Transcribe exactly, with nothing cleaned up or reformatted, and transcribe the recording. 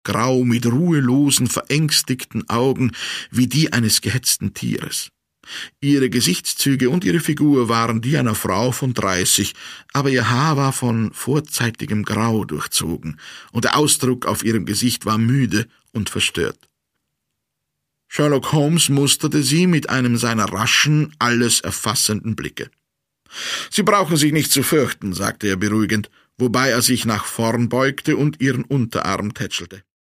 grau mit ruhelosen, verängstigten Augen wie die eines gehetzten Tieres. Ihre Gesichtszüge und ihre Figur waren die einer Frau von dreißig, aber ihr Haar war von vorzeitigem Grau durchzogen, und der Ausdruck auf ihrem Gesicht war müde und verstört. Sherlock Holmes musterte sie mit einem seiner raschen, alles erfassenden Blicke. »Sie brauchen sich nicht zu fürchten«, sagte er beruhigend, wobei er sich nach vorn beugte und ihren Unterarm tätschelte.